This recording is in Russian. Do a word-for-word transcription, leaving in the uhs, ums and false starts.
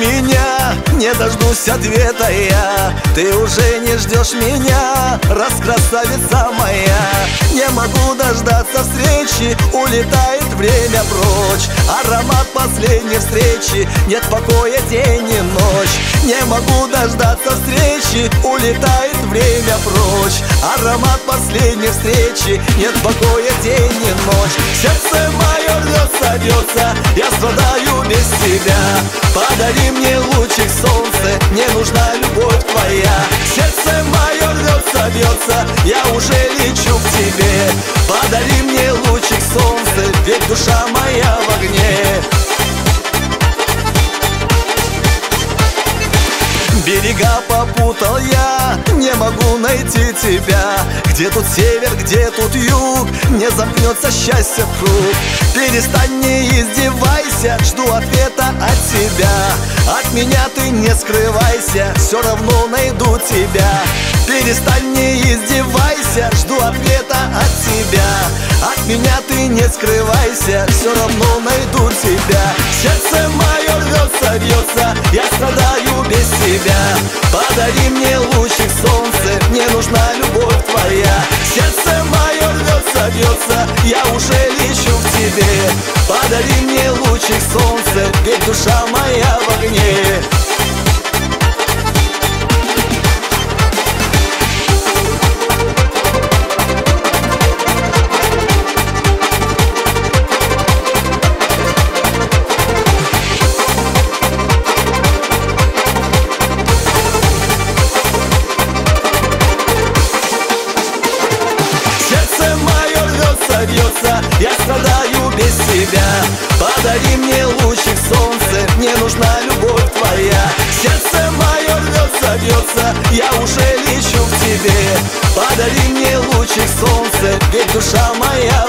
меня, не дождусь ответа я. Ты уже не ждешь меня, раз красавица моя. Не могу дождаться встречи, улетает время прочь. Аромат последней встречи, нет покоя день и ночь. Не могу дождаться встречи, улетает время прочь. Аромат последней встречи, нет покоя день и ночь. Сердце мое рвется, бьется, я страдаю без тебя. Подари мне лучик солнца, мне нужна любовь твоя. Сердце мое рвется, бьется, я уже лечу к тебе. Подари мне лучик солнца, ведь душа моя в огне. Берега попутал я, не могу найти тебя. Где тут север, где тут юг, не замкнется счастье в круг. Перестань, не издевайся, жду ответа от тебя. От меня ты не скрывайся, все равно найду тебя. Перестань, не издевайся, жду ответа от тебя. От меня ты не скрывайся, все равно найду тебя. Сердце мое рвется, бьется, я страдаю без тебя. Подари мне лучик солнца, мне нужна любовь твоя. Сердце мое рвется, бьется, я уже лечу к тебе. Подари мне лучик солнца, ведь душа моя в огне. Бьется, я страдаю без тебя. Подари мне лучик солнца, мне нужна любовь твоя. Сердце мое рвется, бьется, я уже лечу к тебе. Подари мне лучик солнца, ведь душа моя